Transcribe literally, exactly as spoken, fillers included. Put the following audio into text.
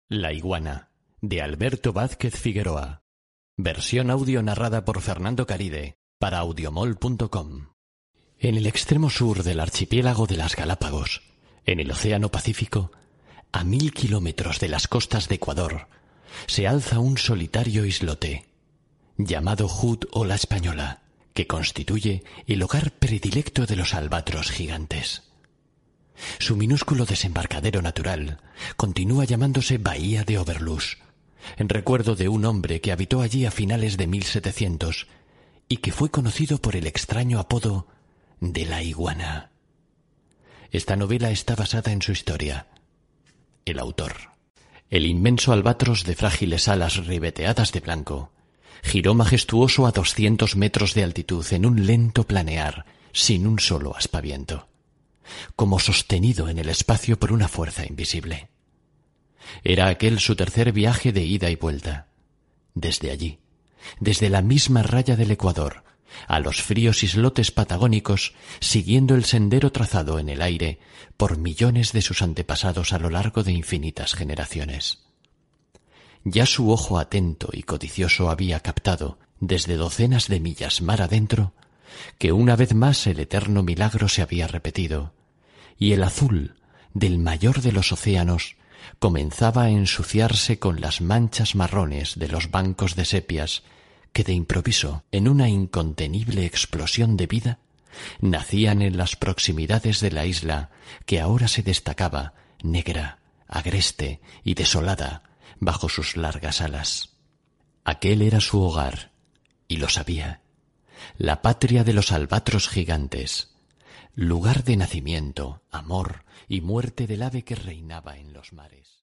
La iguana, de Alberto Vázquez Figueroa. Versión audio narrada por Fernando Caride, para audiomol punto com. En el extremo sur del archipiélago de las Galápagos, en el Océano Pacífico, a mil kilómetros de las costas de Ecuador, se alza un solitario islote, llamado Hood o la Española, que constituye el hogar predilecto de los albatros gigantes. Su minúsculo desembarcadero natural continúa llamándose Bahía de Overlush, en recuerdo de un hombre que habitó allí a finales de mil setecientos y que fue conocido por el extraño apodo de la iguana. Esta novela está basada en su historia. El autor, el inmenso albatros de frágiles alas ribeteadas de blanco, giró majestuoso a doscientos metros de altitud en un lento planear sin un solo aspaviento, como sostenido en el espacio por una fuerza invisible. Era aquel su tercer viaje de ida y vuelta. Desde allí, desde la misma raya del Ecuador, a los fríos islotes patagónicos, siguiendo el sendero trazado en el aire por millones de sus antepasados a lo largo de infinitas generaciones. Ya su ojo atento y codicioso había captado, desde docenas de millas mar adentro, que una vez más el eterno milagro se había repetido, y el azul del mayor de los océanos comenzaba a ensuciarse con las manchas marrones de los bancos de sepias que de improviso, en una incontenible explosión de vida, nacían en las proximidades de la isla que ahora se destacaba, negra, agreste y desolada, bajo sus largas alas. Aquel era su hogar, y lo sabía, la patria de los albatros gigantes, lugar de nacimiento, amor y muerte del ave que reinaba en los mares.